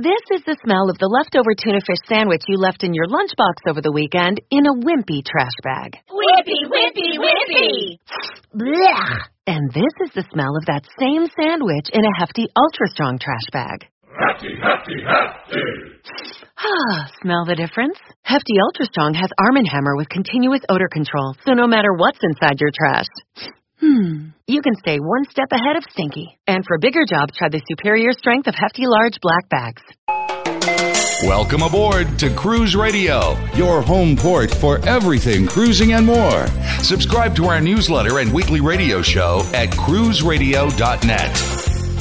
This is the smell of the leftover tuna fish sandwich you left in your lunchbox over the weekend in a wimpy trash bag. Wimpy, wimpy, wimpy! Blech! And this is the smell of that same sandwich in a Hefty Ultra Strong trash bag. Hefty, hefty, hefty! Smell the difference? Hefty Ultra Strong has Arm & Hammer with continuous odor control, so no matter what's inside your trash, you can stay one step ahead of stinky. And for bigger jobs, try the superior strength of Hefty Large Black Bags. Welcome aboard to Cruise Radio, your home port for everything cruising and more. Subscribe to our newsletter and weekly radio show at cruiseradio.net.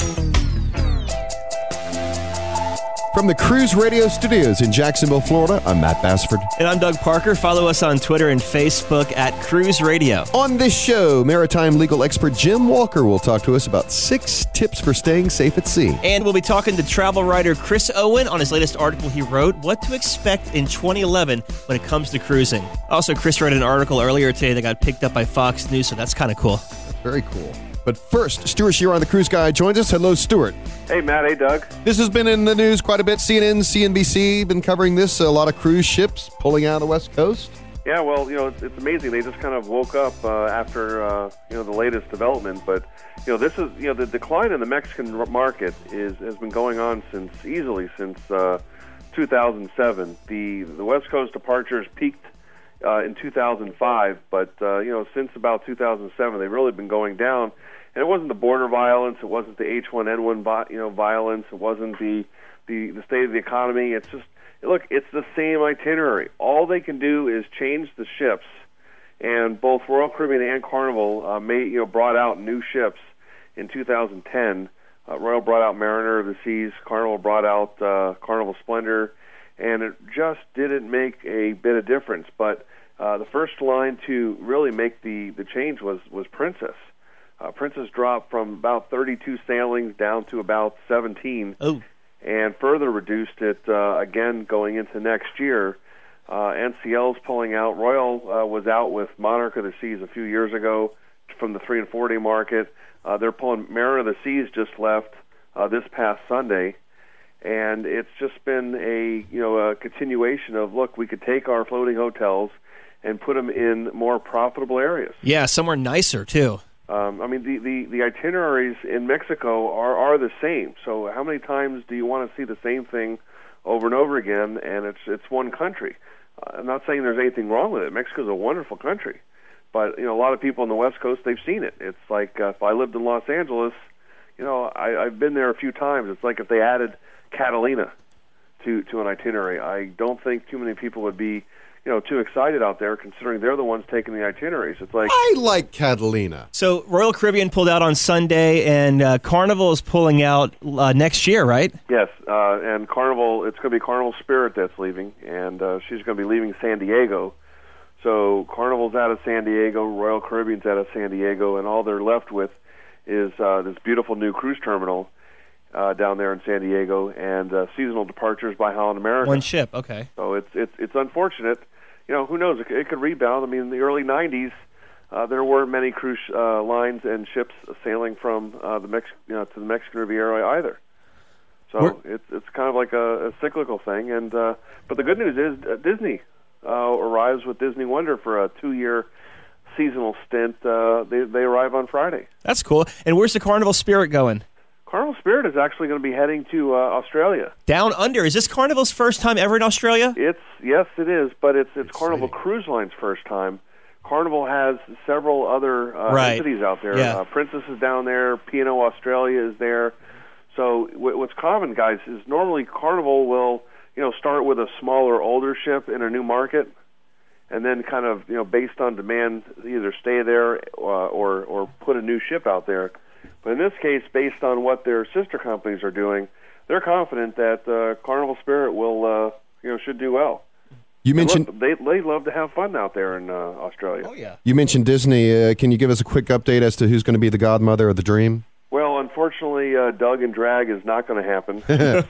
From the Cruise Radio Studios in Jacksonville, Florida, I'm Matt Bassford. And I'm Doug Parker. Follow us on Twitter and Facebook at Cruise Radio. On this show, maritime legal expert Jim Walker will talk to us about 6 tips for staying safe at sea. And we'll be talking to travel writer Chris Owen on his latest article he wrote, What to Expect in 2011 when it comes to cruising. Also, Chris wrote an article earlier today that got picked up by Fox News, so that's kind of cool. Very cool. But first, Stuart Shearer on the Cruise Guide joins us. Hello, Stuart. Hey, Matt. Hey, Doug. This has been in the news quite a bit. CNN, CNBC been covering this. A lot of cruise ships pulling out of the West Coast. Yeah, well, it's amazing. They just kind of woke up after, the latest development. But, this is, the decline in the Mexican market has been going on since 2007. The West Coast departures peaked in 2005, but, since about 2007, they've really been going down. And it wasn't the border violence, it wasn't the H1N1 violence, it wasn't the state of the economy. It's just, look, it's the same itinerary. All they can do is change the ships, and both Royal Caribbean and Carnival brought out new ships in 2010. Royal brought out Mariner of the Seas, Carnival brought out Carnival Splendor, and it just didn't make a bit of difference. But the first line to really make the change was Princess. Princess dropped from about 32 sailings down to about 17, and further reduced it again going into next year. NCL's pulling out. Royal was out with Monarch of the Seas a few years ago from the 3 and 4 day market. They're pulling. Mariner of the Seas just left this past Sunday, and it's just been a continuation of, look, we could take our floating hotels and put them in more profitable areas. Yeah, somewhere nicer too. The itineraries in Mexico are the same. So how many times do you want to see the same thing over and over again? And it's one country. I'm not saying there's anything wrong with it. Mexico's a wonderful country, but a lot of people on the West Coast, they've seen it. It's like if I lived in Los Angeles, I've been there a few times. It's like if they added Catalina to an itinerary. I don't think too many people would be too excited out there, considering they're the ones taking the itineraries. It's like, I like Catalina. So Royal Caribbean pulled out on Sunday, and Carnival is pulling out next year, right? Yes, and Carnival, it's going to be Carnival Spirit that's leaving, and she's going to be leaving San Diego. So Carnival's out of San Diego, Royal Caribbean's out of San Diego, and all they're left with is this beautiful new cruise terminal down there in San Diego, and seasonal departures by Holland America. One ship, okay. So it's unfortunate. Who knows? It could rebound. I mean, in the early 90s, there weren't many cruise lines and ships sailing from to the Mexican Riviera either. So it's kind of like a cyclical thing. And but the good news is Disney arrives with Disney Wonder for a 2-year seasonal stint. They arrive on Friday. That's cool. And where's the Carnival Spirit going? Carnival Spirit is actually going to be heading to Australia. Down under. Is this Carnival's first time ever in Australia? Yes, it is, but it's Carnival Cruise Line's first time. Carnival has several other entities out there. Yeah. Princess is down there. P&O Australia is there. So what's common, guys, is normally Carnival will start with a smaller, older ship in a new market, and then kind of based on demand, either stay there or put a new ship out there. But in this case, based on what their sister companies are doing, they're confident that Carnival Spirit will, should do well. You mentioned they love to have fun out there in Australia. Oh yeah. You mentioned Disney. Can you give us a quick update as to who's going to be the godmother of the Dream? Well, unfortunately, Doug and Drag is not going to happen.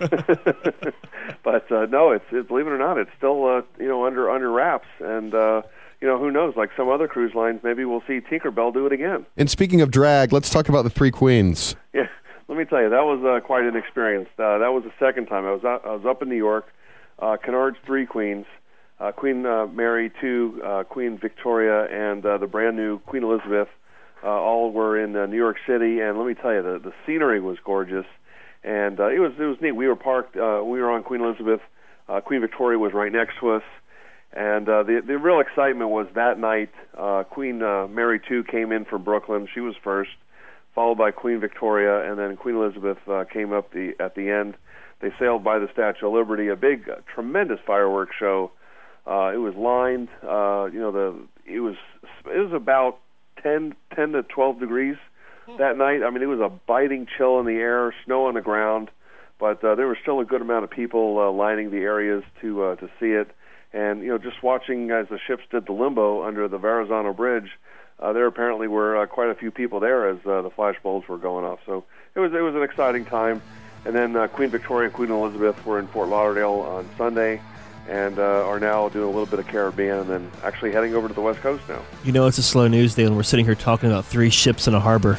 But no, it's believe it or not, it's still under wraps, and who knows? Like some other cruise lines, maybe we'll see Tinkerbell do it again. And speaking of drag, let's talk about the Three Queens. Yeah. let me tell you, that was quite an experience. That was the second time. I was up in New York. Kennard's Three Queens, Queen Mary II, Queen Victoria, and the brand new Queen Elizabeth, all were in New York City. And let me tell you, the scenery was gorgeous, and it was neat. We were parked. We were on Queen Elizabeth. Queen Victoria was right next to us, and the real excitement was that night. Queen Mary II came in from Brooklyn. She was first, followed by Queen Victoria, and then Queen Elizabeth came up at the end. They sailed by the Statue of Liberty, a big, tremendous fireworks show. It was lined. It was about 10 to 12 degrees that night. I mean, it was a biting chill in the air, snow on the ground, but there was still a good amount of people lining the areas to see it. And just watching as the ships did the limbo under the Verrazano Bridge, there apparently were quite a few people there as the flashbulbs were going off. So it was an exciting time. And then Queen Victoria and Queen Elizabeth were in Fort Lauderdale on Sunday, and are now doing a little bit of Caribbean, and then actually heading over to the West Coast now. It's a slow news day when we're sitting here talking about 3 ships in a harbor.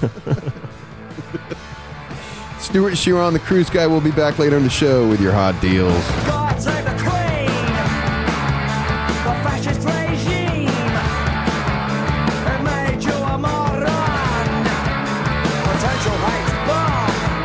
Stuart Shearer on The Cruise Guy. We'll be back later in the show with your hot deals. God save the Queen, the fascist regime, it made you a moron, potential hate bomb.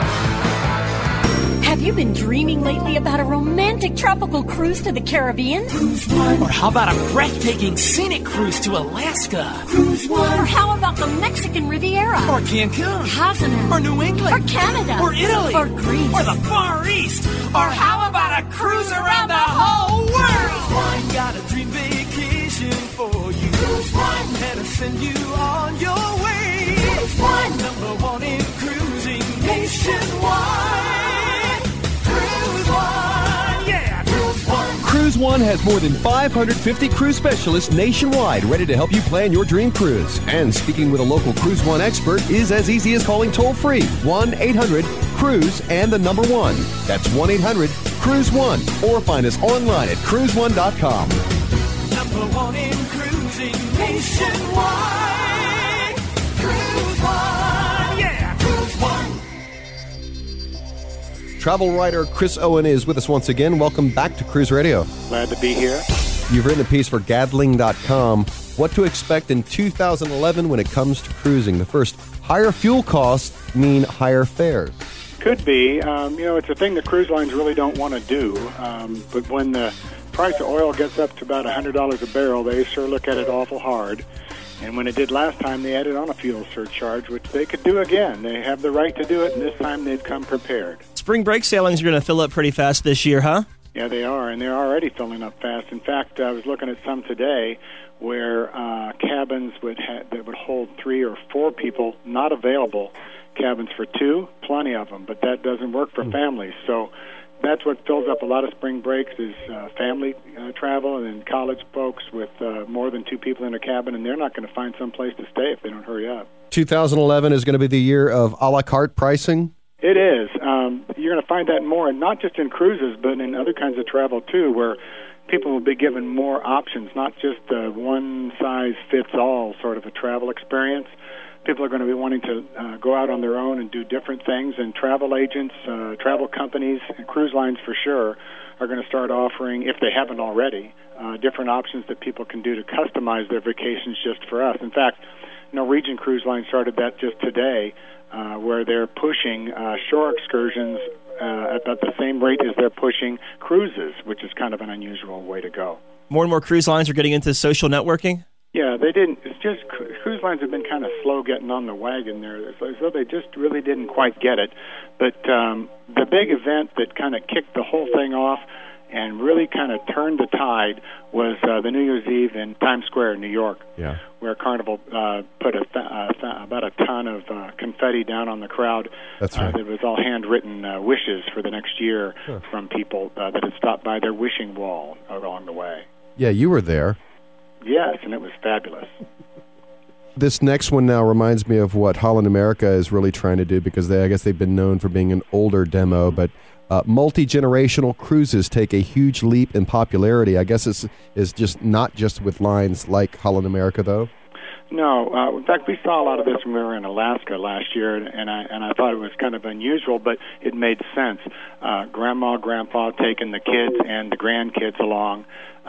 Have you been dreaming lately about a romantic tropical cruise to the Caribbean? Cruise One. Or how about a breathtaking scenic cruise to Alaska? Cruise One. Or how about the Mexican Riviera? Or Cancun? Cozumel? Or New England? Or Canada? Or Italy? Or Greece? Or the Far East? Or how about a cruise around the whole world? Cruise One got a dream vacation for you. Cruise One. And to send you on your way. Cruise One. #1 in cruising nationwide. Cruise One, yeah. Cruise One. Cruise One has more than 550 cruise specialists nationwide ready to help you plan your dream cruise. And speaking with a local Cruise One expert is as easy as calling toll-free 1-800-CRUISE and the number 1. That's 1-800-CRUISE-1. Or find us online at cruise1.com. #1 in cruising nationwide. Cruise One, yeah. Cruise One. Travel writer Chris Owen is with us once again. Welcome back to Cruise Radio. Glad to be here. You've written a piece for Gadling.com. What to expect in 2011 when it comes to cruising. The first, higher fuel costs mean higher fares. Could be. It's a thing that cruise lines really don't want to do. But when the price of oil gets up to about $100 a barrel, they sure look at it awful hard. And when it did last time, they added on a fuel surcharge, which they could do again. They have the right to do it, and this time they've come prepared. Spring break sailings are going to fill up pretty fast this year, huh? Yeah, they are, and they're already filling up fast. In fact, I was looking at some today where cabins that would hold 3 or 4 people, not available. Cabins for 2, plenty of them, but that doesn't work for families. So that's what fills up a lot of spring breaks is family travel and then college folks with more than 2 people in a cabin, and they're not going to find some place to stay if they don't hurry up. 2011 is going to be the year of a la carte pricing? It is. You're going to find that more, and not just in cruises, but in other kinds of travel, too, where people will be given more options, not just a one-size-fits-all sort of a travel experience. People are going to be wanting to go out on their own and do different things, and travel agents, travel companies, and cruise lines for sure are going to start offering, if they haven't already, different options that people can do to customize their vacations just for us. In fact, Norwegian Cruise Line started that just today, where they're pushing shore excursions at about the same rate as they're pushing cruises, which is kind of an unusual way to go. More and more cruise lines are getting into social networking? Yeah, they didn't. It's just cruise lines have been kind of slow getting on the wagon there. It's as though they just really didn't quite get it. But the big event that kind of kicked the whole thing off and really kind of turned the tide was the New Year's Eve in Times Square, New York, where Carnival put about a ton of confetti down on the crowd. That's right. That was all handwritten wishes for the next year from people that had stopped by their wishing wall along the way. Yeah, you were there. Yes, and it was fabulous. This next one now reminds me of what Holland America is really trying to do, because I guess they've been known for being an older demo, but multi-generational cruises take a huge leap in popularity. I guess it's just not just with lines like Holland America, though. No, in fact, we saw a lot of this when we were in Alaska last year, and I thought it was kind of unusual, but it made sense. Grandma, Grandpa taking the kids and the grandkids along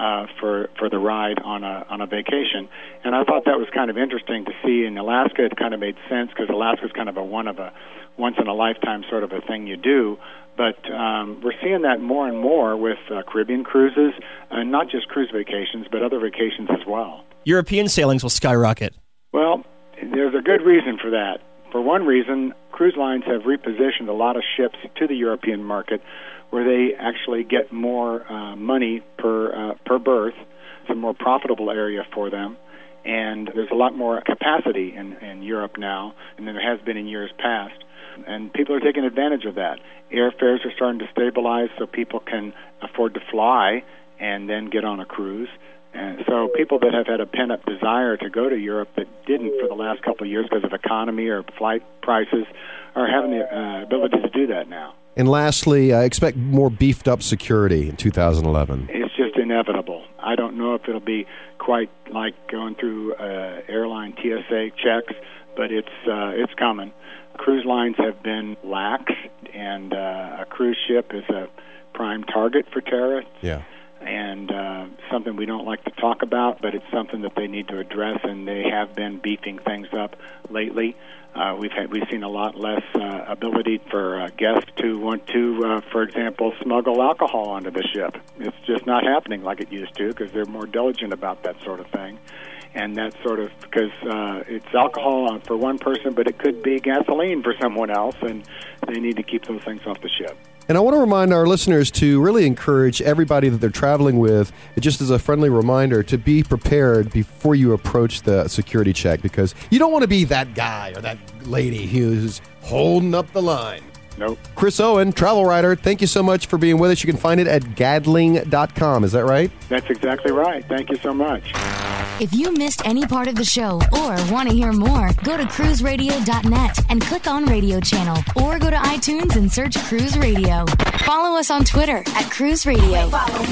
for the ride on a vacation, and I thought that was kind of interesting to see. In Alaska, it kind of made sense because Alaska's kind of a once in a lifetime sort of a thing you do. But we're seeing that more and more with Caribbean cruises, and not just cruise vacations, but other vacations as well. European sailings will skyrocket. Well, there's a good reason for that. For one reason, cruise lines have repositioned a lot of ships to the European market where they actually get more money per berth. It's a more profitable area for them. And there's a lot more capacity in Europe now than there has been in years past. And people are taking advantage of that. Airfares are starting to stabilize so people can afford to fly and then get on a cruise. And so people that have had a pent-up desire to go to Europe that didn't for the last couple of years because of economy or flight prices are having the ability to do that now. And lastly, I expect more beefed-up security in 2011. It's just inevitable. I don't know if it'll be quite like going through airline TSA checks, but it's coming. Cruise lines have been lax, and a cruise ship is a prime target for terrorists. Yeah. And something we don't like to talk about, but it's something that they need to address, and they have been beefing things up lately. We've seen a lot less ability for guests to want to, for example, smuggle alcohol onto the ship. It's just not happening like it used to because they're more diligent about that sort of thing. And that's sort of because it's alcohol for one person, but it could be gasoline for someone else, and they need to keep those things off the ship. And I want to remind our listeners to really encourage everybody that they're traveling with, just as a friendly reminder, to be prepared before you approach the security check, because you don't want to be that guy or that lady who's holding up the line. Nope. Chris Owen, travel writer, thank you so much for being with us. You can find it at gadling.com. Is that right? That's exactly right. Thank you so much. If you missed any part of the show or want to hear more, go to cruiseradio.net and click on Radio Channel, or go to iTunes and search Cruise Radio. Follow us on Twitter at Cruise Radio.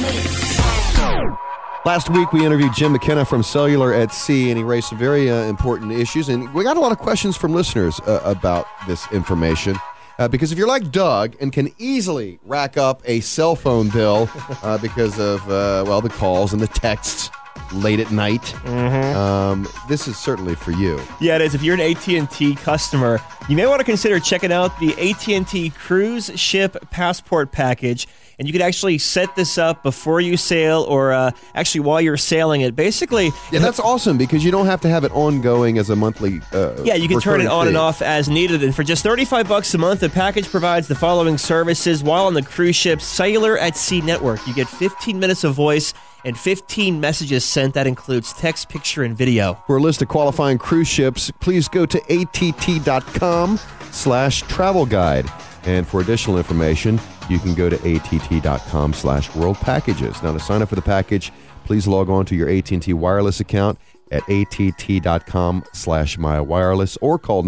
Last week, we interviewed Jim McKenna from Cellular at Sea, and he raised some very important issues. And we got a lot of questions from listeners about this information. Because if you're like Doug and can easily rack up a cell phone bill because of, the calls and the texts late at night, this is certainly for you. Yeah, it is. If you're an AT&T customer, you may want to consider checking out the AT&T Cruise Ship Passport Package. And you can actually set this up before you sail or actually while you're sailing it. Basically... Yeah, that's awesome because you don't have to have it ongoing as a monthly yeah, you can turn it on and off as needed. And for just $35 a month, the package provides the following services while on the cruise ship's Cellular at Sea network. You get 15 minutes of voice and 15 messages sent. That includes text, picture, and video. For a list of qualifying cruise ships, please go to att.com/travel guide. And for additional information, you can go to att.com/world packages. Now, to sign up for the package, please log on to your AT&T wireless account at att.com/mywireless or call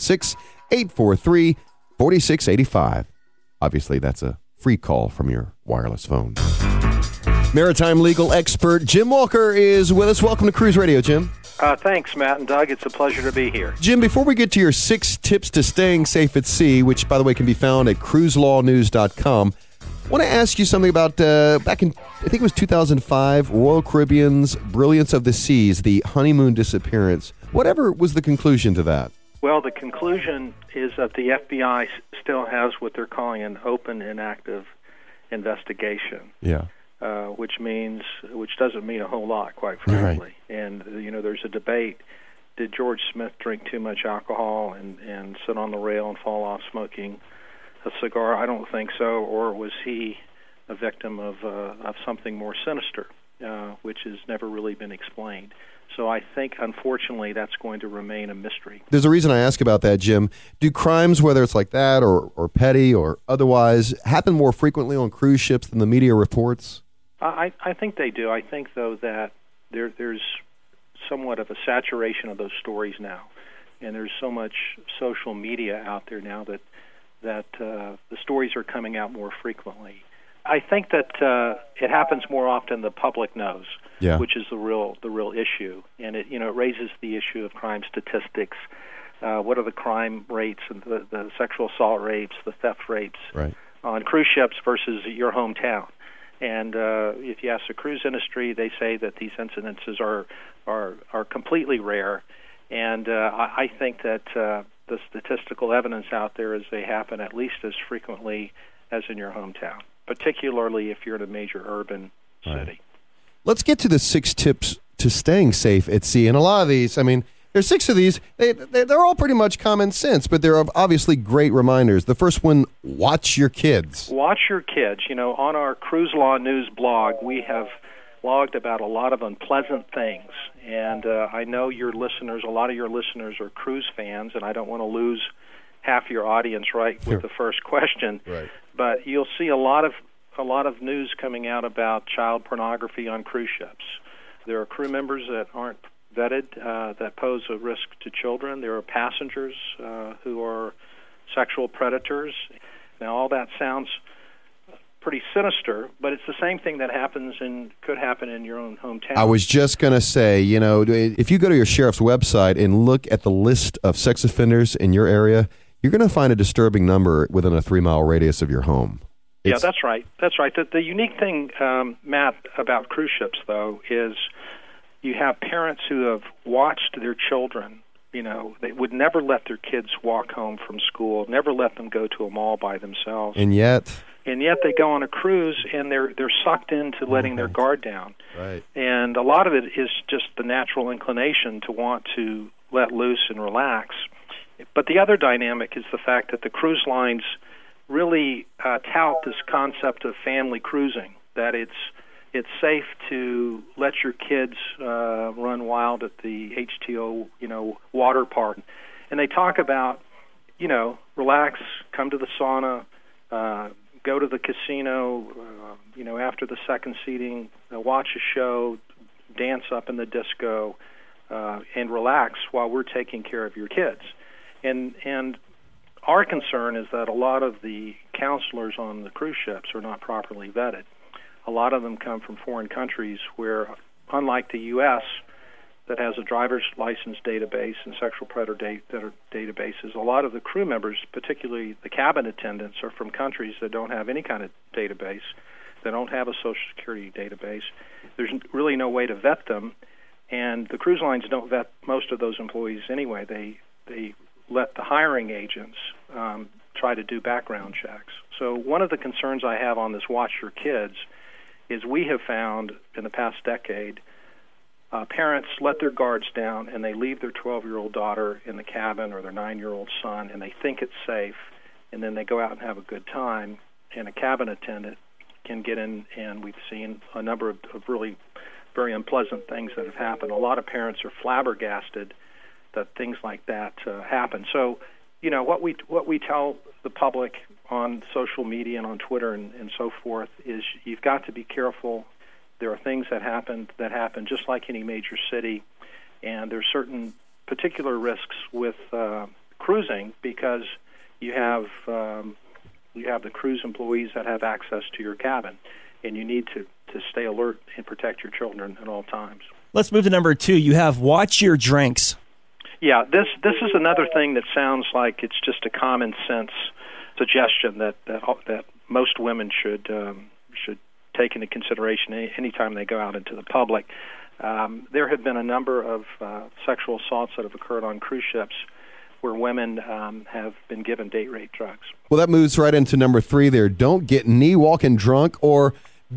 916-843-4685. Obviously, that's a free call from your wireless phone. Maritime legal expert Jim Walker is with us. Welcome to Cruise Radio, Jim. Thanks, Matt and Doug. It's a pleasure to be here. Jim, before we get to your 6 tips to staying safe at sea, which, by the way, can be found at cruiselawnews.com, I want to ask you something about back in, I think it was 2005, Royal Caribbean's Brilliance of the Seas, the honeymoon disappearance. Whatever was the conclusion to that? Well, the conclusion is that the FBI still has what they're calling an open and active investigation. Yeah. Which doesn't mean a whole lot, quite frankly. Right. And, there's a debate. Did George Smith drink too much alcohol and sit on the rail and fall off smoking a cigar? I don't think so. Or was he a victim of something more sinister, which has never really been explained? So I think, unfortunately, that's going to remain a mystery. There's a reason I ask about that, Jim. Do crimes, whether it's like that or petty or otherwise, happen more frequently on cruise ships than the media reports? I think they do. I think, though, that there's somewhat of a saturation of those stories now, and there's so much social media out there now that the stories are coming out more frequently. I think that it happens more often the public knows, which is the real issue, and it raises the issue of crime statistics. What are the crime rates and the sexual assault rates, the theft rates on cruise ships versus your hometown? And if you ask the cruise industry, they say that these incidences are completely rare. And I think that the statistical evidence out there is they happen at least as frequently as in your hometown, particularly if you're in a major urban city. Let's get to the 6 tips to staying safe at sea. And a lot of these, I mean, there's 6 of these. They're all pretty much common sense, but they're obviously great reminders. The first one, watch your kids. Watch your kids. On our Cruise Law News blog, we have logged about a lot of unpleasant things. And I know a lot of your listeners are cruise fans, and I don't want to lose half your audience with the first question. Right. But you'll see a lot of news coming out about child pornography on cruise ships. There are crew members that aren't vetted that pose a risk to children. There are passengers who are sexual predators. Now, all that sounds pretty sinister, but it's the same thing that could happen in your own hometown. I was just going to say, if you go to your sheriff's website and look at the list of sex offenders in your area, you're going to find a disturbing number within a 3-mile radius of your home. Yeah, that's right. That's right. The unique thing, Matt, about cruise ships, though, is you have parents who have watched their children. They would never let their kids walk home from school, never let them go to a mall by themselves. And yet they go on a cruise, and they're sucked into letting their guard down. Right. And a lot of it is just the natural inclination to want to let loose and relax. But the other dynamic is the fact that the cruise lines really tout this concept of family cruising, that it's safe to let your kids run wild at the HTO, water park. And they talk about, relax, come to the sauna, go to the casino, after the second seating, watch a show, dance up in the disco, and relax while we're taking care of your kids. And our concern is that a lot of the counselors on the cruise ships are not properly vetted. A lot of them come from foreign countries where, unlike the U.S., that has a driver's license database and sexual predator databases, a lot of the crew members, particularly the cabin attendants, are from countries that don't have any kind of database. They don't have a Social Security database. There's really no way to vet them, and the cruise lines don't vet most of those employees anyway. They let the hiring agents try to do background checks. So one of the concerns I have on this Watch Your Kids is we have found in the past decade parents let their guards down and they leave their 12-year-old daughter in the cabin or their 9-year-old son, and they think it's safe, and then they go out and have a good time, and a cabin attendant can get in, and we've seen a number of really very unpleasant things that have happened. A lot of parents are flabbergasted that things like that happen. So, what we tell the public on social media and on Twitter and so forth is you've got to be careful. There are things that happen just like any major city, and there's certain particular risks with cruising because you have the cruise employees that have access to your cabin, and you need to stay alert and protect your children at all times. Let's move to number 2. You have watch your drinks. Yeah, this is another thing that sounds like it's just a common sense suggestion that most women should take into consideration anytime they go out into the public. There have been a number of sexual assaults that have occurred on cruise ships where women have been given date rape drugs. Well, that moves right into number 3 there. Don't get knee walking drunk or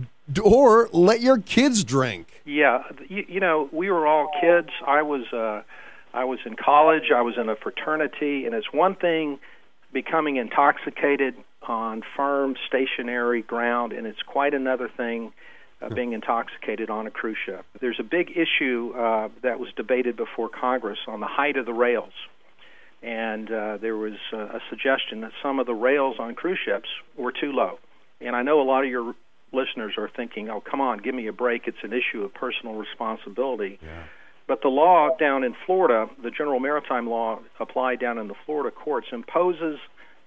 let your kids drink. Yeah, we were all kids. I was in college. I was in a fraternity, and it's one thing becoming intoxicated on firm, stationary ground, and it's quite another thing being intoxicated on a cruise ship. There's a big issue that was debated before Congress on the height of the rails, and there was a suggestion that some of the rails on cruise ships were too low. And I know a lot of your listeners are thinking, oh, come on, give me a break. It's an issue of personal responsibility. Yeah. But the law down in Florida, the General Maritime Law applied down in the Florida courts, imposes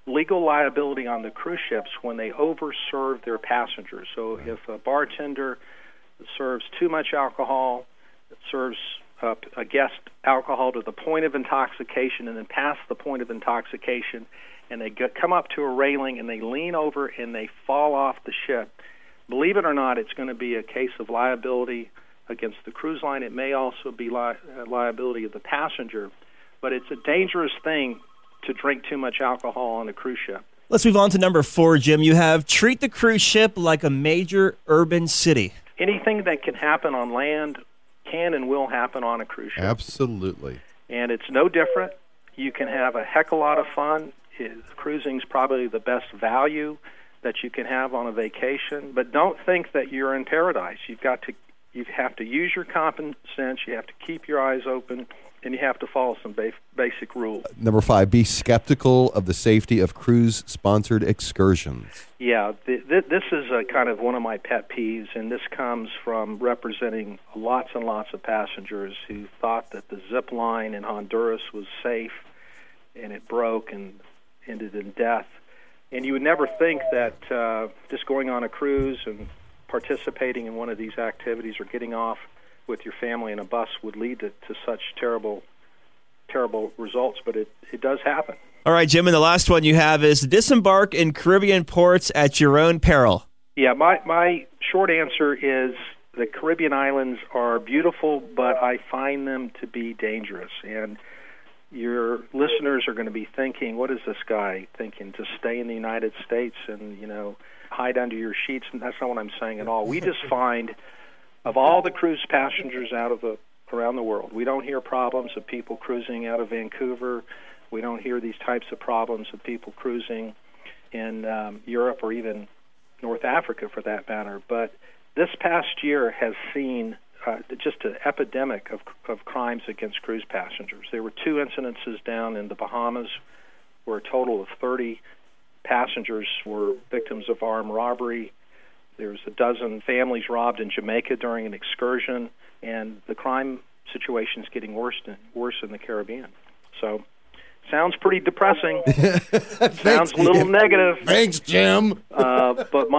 legal liability on the cruise ships when they overserve their passengers. So if a bartender serves too much alcohol, serves a guest alcohol to the point of intoxication and then past the point of intoxication, and they come up to a railing and they lean over and they fall off the ship, believe it or not, it's going to be a case of liability against the cruise line. It may also be liability of the passenger, but it's a dangerous thing to drink too much alcohol on a cruise ship. Let's move on to number 4, Jim. You have treat the cruise ship like a major urban city. Anything that can happen on land can and will happen on a cruise ship. Absolutely. And it's no different. You can have a heck of a lot of fun. Cruising's probably the best value that you can have on a vacation. But don't think that you're in paradise. You have to use your common sense. You have to keep your eyes open, and you have to follow some basic rules. Number 5, be skeptical of the safety of cruise-sponsored excursions. Yeah, this is kind of one of my pet peeves, and this comes from representing lots and lots of passengers who thought that the zip line in Honduras was safe, and it broke and ended in death. And you would never think that just going on a cruise and participating in one of these activities or getting off with your family in a bus would lead to such terrible results, but it does happen. All right, Jim, and the last one you have is disembark in Caribbean ports at your own peril. Yeah, my short answer is the Caribbean islands are beautiful, but I find them to be dangerous. And your listeners are going to be thinking, what is this guy thinking, to stay in the United States and, hide under your sheets? And that's not what I'm saying at all. We just find, of all the cruise passengers around the world, we don't hear problems of people cruising out of Vancouver. We don't hear these types of problems of people cruising in Europe or even North Africa, for that matter. But this past year has seen just an epidemic of crimes against cruise passengers. There were 2 incidences down in the Bahamas where a total of 30 passengers were victims of armed robbery. There's a dozen families robbed in Jamaica during an excursion, and the crime situation is getting worse in the Caribbean. So, sounds pretty depressing. Sounds a little negative. Thanks, Jim. But let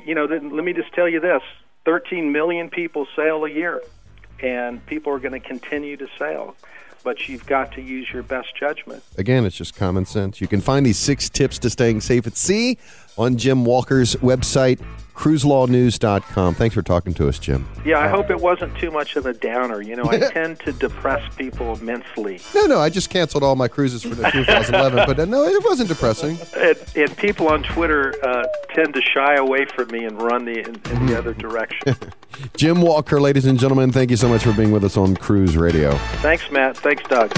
me just tell you this: 13 million people sail a year, and people are going to continue to sail. But you've got to use your best judgment. Again, it's just common sense. You can find these 6 tips to staying safe at sea on Jim Walker's website, cruiselawnews.com. Thanks for talking to us, Jim. Yeah, I hope it wasn't too much of a downer. I tend to depress people immensely. No, I just canceled all my cruises for 2011, but no, it wasn't depressing. And people on Twitter tend to shy away from me and run in the other direction. Jim Walker, ladies and gentlemen, thank you so much for being with us on Cruise Radio. Thanks, Matt. Thanks, Doug.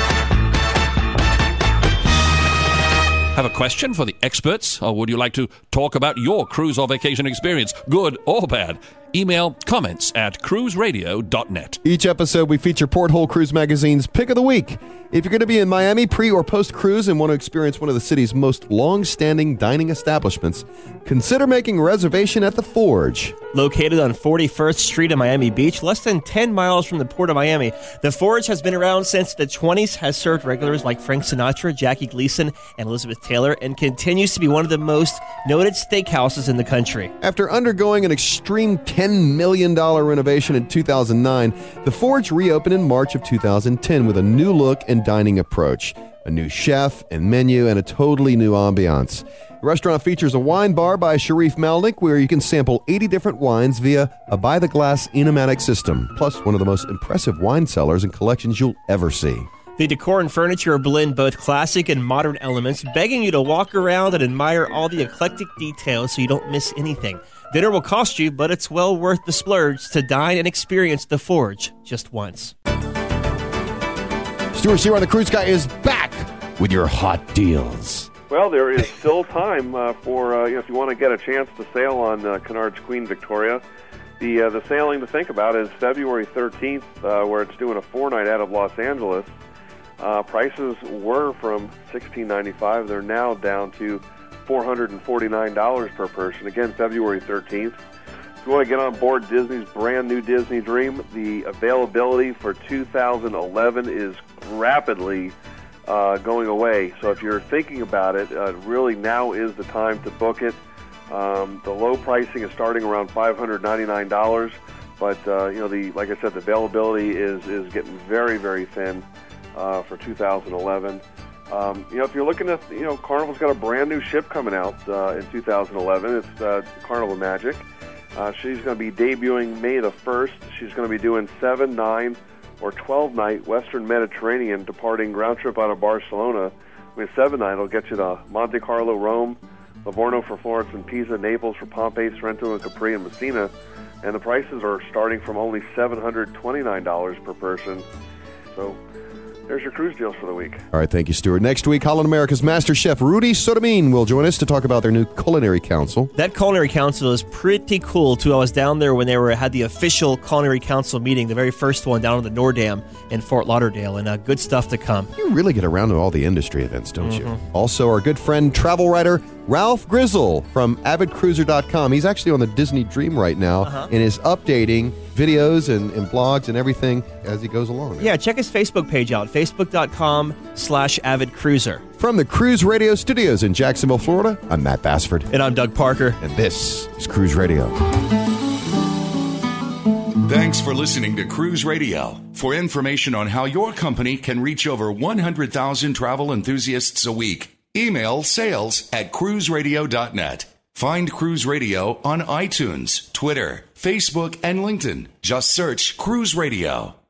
Have a question for the experts, or would you like to talk about your cruise or vacation experience, good or bad? Email comments at cruiseradio.net. Each episode, we feature Porthole Cruise Magazine's Pick of the Week. If you're going to be in Miami pre- or post-cruise and want to experience one of the city's most long-standing dining establishments, consider making a reservation at The Forge. Located on 41st Street in Miami Beach, less than 10 miles from the Port of Miami, The Forge has been around since the 20s, has served regulars like Frank Sinatra, Jackie Gleason, and Elizabeth Taylor, and continues to be one of the most noted steakhouses in the country. After undergoing an extreme $10 million renovation in 2009, The Forge reopened in March of 2010 with a new look and dining approach, a new chef and menu, and a totally new ambiance. The restaurant features a wine bar by Sharif Malnik, where you can sample 80 different wines via a by-the-glass enomatic system, plus one of the most impressive wine cellars and collections you'll ever see. The decor and furniture blend both classic and modern elements, begging you to walk around and admire all the eclectic details so you don't miss anything. Dinner will cost you, but it's well worth the splurge to dine and experience The Forge just once. Stuart Shearer, the Cruise Guy, is back with your hot deals. Well, there is still time for if you want to get a chance to sail on Cunard's Queen Victoria. The sailing to think about is February 13th, where it's doing a 4-night out of Los Angeles. Prices were from $1,695. They're now down to $449 per person. Again, February 13th. If you want to get on board Disney's brand new Disney Dream, the availability for 2011 is rapidly going away. So if you're thinking about it, really now is the time to book it. The low pricing is starting around $599, but like I said, the availability is getting very, very thin for 2011. If you're looking at, Carnival's got a brand new ship coming out in 2011. It's Carnival Magic. She's going to be debuting May the 1st. She's going to be doing 7, 9, or 12-night Western Mediterranean, departing ground trip out of Barcelona. 7-night will get you to Monte Carlo, Rome, Livorno for Florence and Pisa, Naples for Pompeii, Sorrento, and Capri, and Messina. And the prices are starting from only $729 per person. So there's your cruise deals for the week. All right, thank you, Stuart. Next week, Holland America's Master Chef Rudy Sotomayor will join us to talk about their new Culinary Council. That Culinary Council is pretty cool, too. I was down there when they had the official Culinary Council meeting, the very first one down at the Nordam in Fort Lauderdale, and good stuff to come. You really get around to all the industry events, don't you? Also, our good friend, travel writer Ralph Grizzle from AvidCruiser.com. He's actually on the Disney Dream right now and is updating videos and blogs and everything as he goes along. Yeah, check his Facebook page out, facebook.com/AvidCruiser. From the Cruise Radio Studios in Jacksonville, Florida, I'm Matt Bassford. And I'm Doug Parker. And this is Cruise Radio. Thanks for listening to Cruise Radio. For information on how your company can reach over 100,000 travel enthusiasts a week, email sales@cruiseradio.net. Find Cruise Radio on iTunes, Twitter, Facebook, and LinkedIn. Just search Cruise Radio.